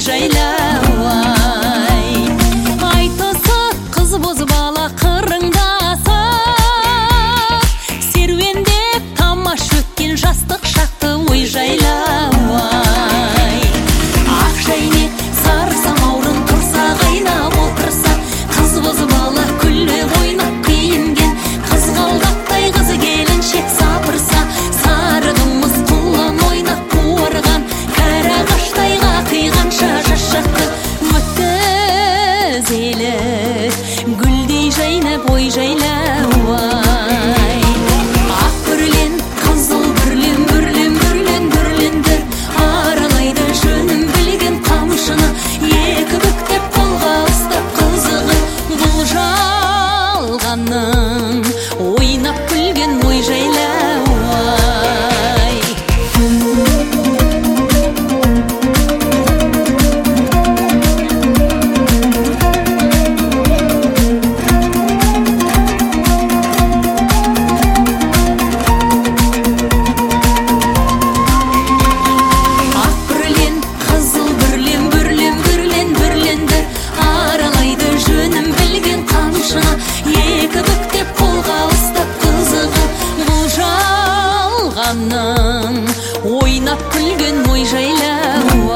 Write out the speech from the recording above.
жайлау айтысы қыз боз бала қырыңдаса серуендеп тамаш өткен жастық шақты ой жайлау ақ шәйнек сары самаурын құрсақ айнап отырса қыз боз бала күліп ойнап киінген қызғалдақтай қыз келіншек сапырса сары қымыз құлын ойнап қуырған кәрі ағаштай қақиғанша жас шақты өткізелі гүлдей жайнап ой жайлау ақ бүрлен қызыл бүрлен бүрлен бүрлен бүрлендір аралайды жөнін білген қамшыны екі бүктеп қолға ұстап қызығып бұл жалғанның ойнап күлген ой жайлау екі бүктеп қолға ұстап қызығып бұл жалғанның ойнап күлген ой жайлау